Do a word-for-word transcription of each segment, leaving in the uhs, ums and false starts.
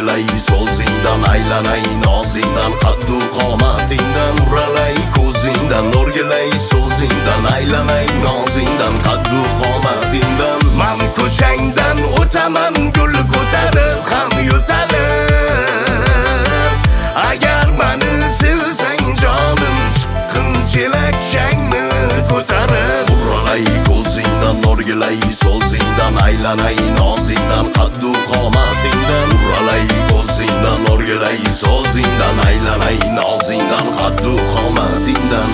O'rgilay so'zingdan, aylanay nozingdan, qaddu qomatingdan. Uralay ko'zingdan, o'rgilay so'zingdan, aylanay nozingdan, qaddu qomatingdan. Men ko'changdan o'taman gul ko'tarib ham yo'talib. Agar meni sevsang jonim, chiqqin chelakchangni ko'tarib. Uralay ko'zingdan, o'rgilay so'zingdan, aylanay nozingdan, qaddu qomatingdan. Uralay ko'zingdan, o'rgilay so'zingdan, aylanay nozingdan, qaddu qomatingdan.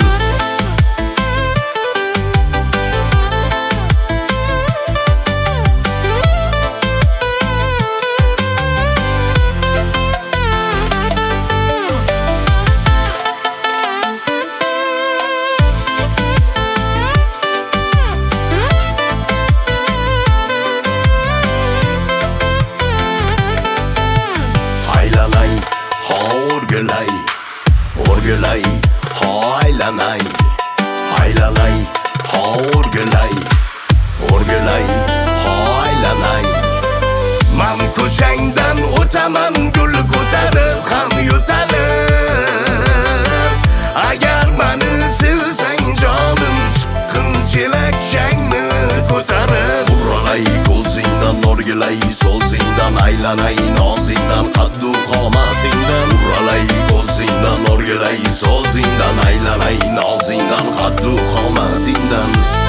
O'rgilay, o'rgilay, ho aylanay, aylanay, ho o'rgilay, o'rgilay, ho aylanay. Men ko'changdan o'taman gul ko'tarib ham yo'talib. Agar meni sevsang jonim, chiqqin chelakchangni ko'tarib. Uralay ko'zingdan, o'rgilay so'zingdan, aylanay nozingdan, qaddu qomatingdan. Uralay ko'zingdan, o'rgilay so'zingdan, aylanay nozingdan, qaddu qomatingdan.